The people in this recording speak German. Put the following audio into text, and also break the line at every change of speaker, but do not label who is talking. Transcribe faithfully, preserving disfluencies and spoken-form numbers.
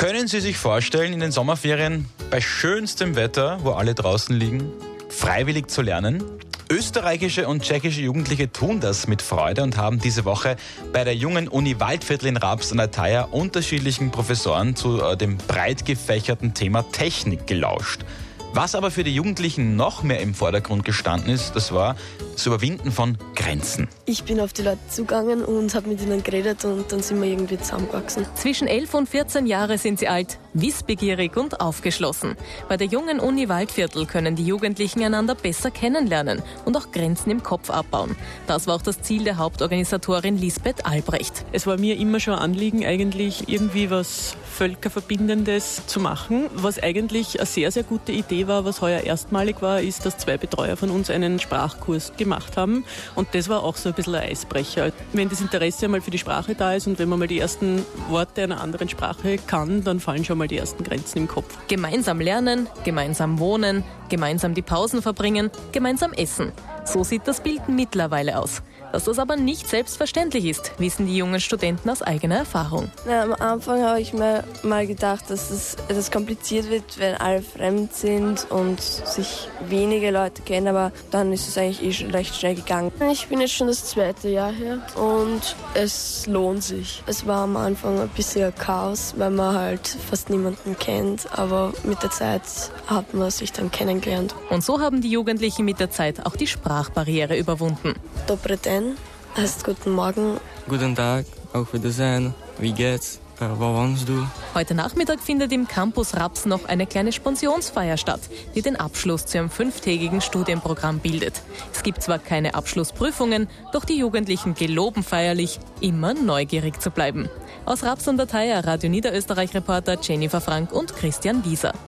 Können Sie sich vorstellen, in den Sommerferien bei schönstem Wetter, wo alle draußen liegen, freiwillig zu lernen? Österreichische und tschechische Jugendliche tun das mit Freude und haben diese Woche bei der Jungen Uni Waldviertel in Raps an der Thaya unterschiedlichen Professoren zu äh, dem breit gefächerten Thema Technik gelauscht. Was aber für die Jugendlichen noch mehr im Vordergrund gestanden ist, das war das Überwinden von Grenzen.
Ich bin auf die Leute zugegangen und habe mit ihnen geredet und dann sind wir irgendwie zusammengewachsen.
Zwischen elf und vierzehn Jahre sind sie alt, wissbegierig und aufgeschlossen. Bei der Jungen Uni Waldviertel können die Jugendlichen einander besser kennenlernen und auch Grenzen im Kopf abbauen. Das war auch das Ziel der Hauptorganisatorin Lisbeth Albrecht.
Es war mir immer schon ein Anliegen, eigentlich irgendwie was Völkerverbindendes zu machen. Was eigentlich eine sehr, sehr gute Idee war, was heuer erstmalig war, ist, dass zwei Betreuer von uns einen Sprachkurs gemacht haben. Und das war auch so ein bisschen ein Eisbrecher. Wenn das Interesse einmal für die Sprache da ist und wenn man mal die ersten Worte einer anderen Sprache kann, dann fallen schon mal die ersten Grenzen im Kopf.
Gemeinsam lernen, gemeinsam wohnen, gemeinsam die Pausen verbringen, gemeinsam essen. So sieht das Bild mittlerweile aus. Dass das aber nicht selbstverständlich ist, wissen die jungen Studenten aus eigener Erfahrung.
Na, am Anfang habe ich mir mal gedacht, dass es etwas kompliziert wird, wenn alle fremd sind und sich wenige Leute kennen, aber dann ist es eigentlich eh schon recht schnell gegangen. Ich bin jetzt schon das zweite Jahr hier und es lohnt sich. Es war am Anfang ein bisschen Chaos, weil man halt fast niemanden kennt, aber mit der Zeit hat man sich dann kennengelernt.
Und so haben die Jugendlichen mit der Zeit auch die Sprachbarriere überwunden.
Dobry den heißt guten Morgen.
Guten Tag, auf Wiedersehen, wie geht's, äh, wo wohnst du?
Heute Nachmittag findet im Campus Raps noch eine kleine Spensionsfeier statt, die den Abschluss zu einem fünftägigen Studienprogramm bildet. Es gibt zwar keine Abschlussprüfungen, doch die Jugendlichen geloben feierlich, immer neugierig zu bleiben. Aus Raps an der Thaya, Radio Niederösterreich-Reporter Jennifer Frank und Christian Wieser.